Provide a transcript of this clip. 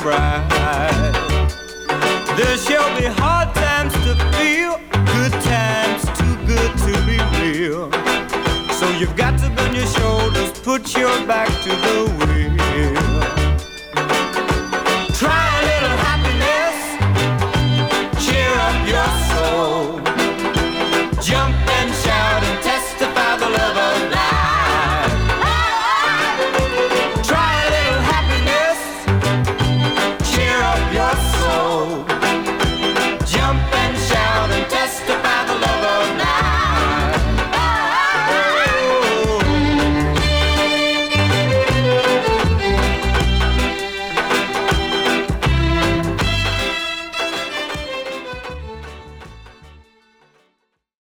cry. There shall be hard times to feel, good times too good to be real. So you've got to bend your shoulders, put your back to the